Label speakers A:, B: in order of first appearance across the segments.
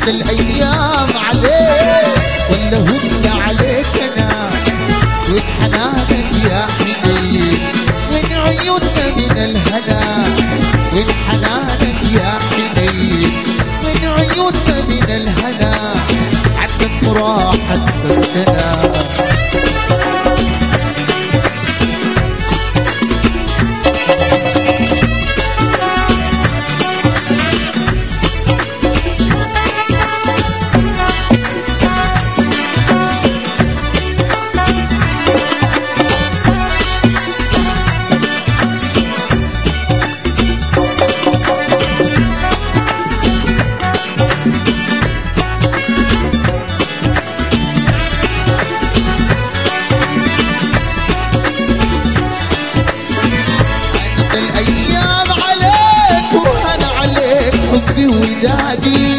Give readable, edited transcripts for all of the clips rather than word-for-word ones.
A: هانت الأيام عليك ولا هن عليك أنا؟ وين حنانك يا حنين؟ وين عيوننا من الهنا؟ وين حنانك يا حنين؟ وين عيوننا من الهنا؟ عدت وراحت كم سنة. حبي ودادي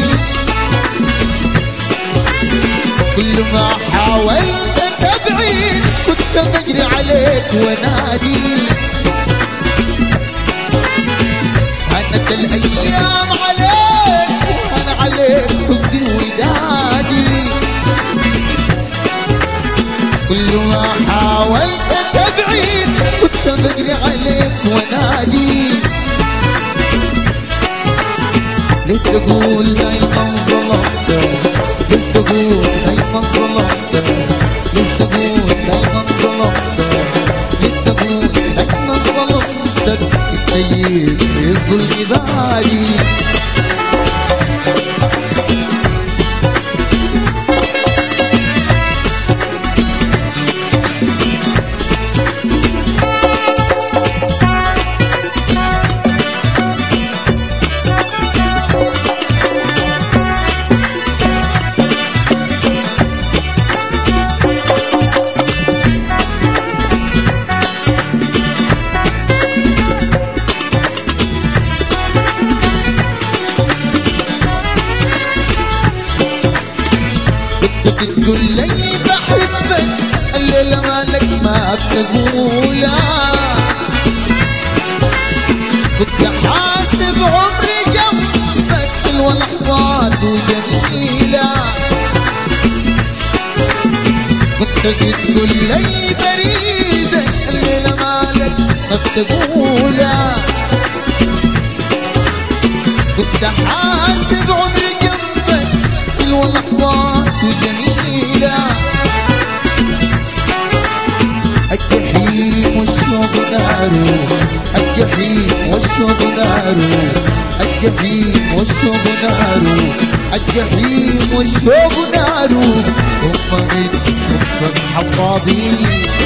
A: كل ما حاولت تبعد كنت بجري عليك ونادي. هانت الأيام عليك وهان عليك حبي ودادي كل ما حاولت تبعد كنت بجري عليك ونادي. ليه تقول دايما ظلمتك؟ ليه تقول دايما ظلمتك؟ ليه تقول دايما ظلمتك؟ ليه تقول دايما ظلمتك؟ الطيب في الظلم بادي. بتقول لي بحبك الليلة مالك ما تقولها. كنت حاسب عمري جنبك حلوة لحظات وجميلة. كنت بتقول لي بريدك الليلة مالك ما تقولها. كنت حاسب عمري جنبك حلوة لحظات وجميلة. الجحيم والشوق ناره، الجحيم والشوق ناره، الجحيم والشوق ناره، الجحيم والشوق ناره. أمك حصادي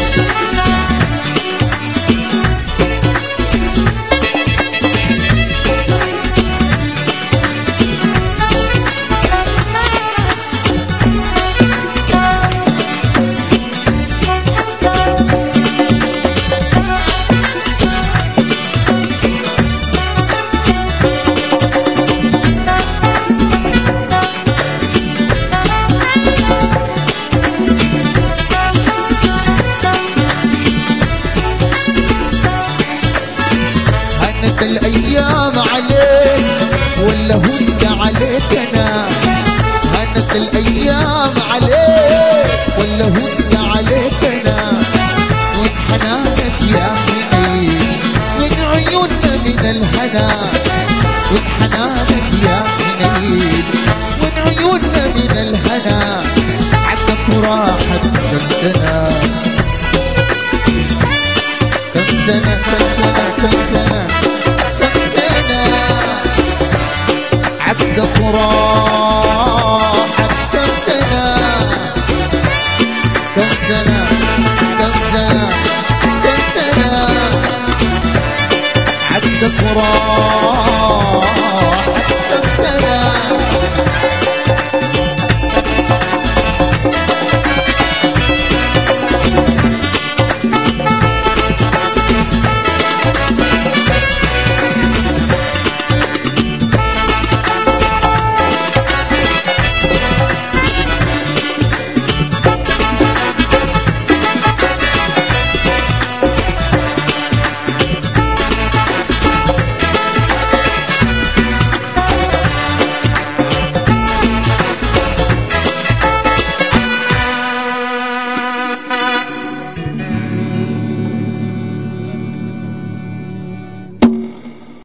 A: الأيام عليك ولا هنت عليك أنا؟ هانت الأيام عليك ولا هنت عليك أنا؟ وين حنانك يا حنين؟ وين عيوننا من الهنا؟ وين حنانك يا حنين؟ وين عيوننا من الهنا؟ عدت وراحت كم سنة. كم سنة كم سنة كم سنة عدت وراحت كم سنة. كم سنة كم سنة كم سنة عدت وراحت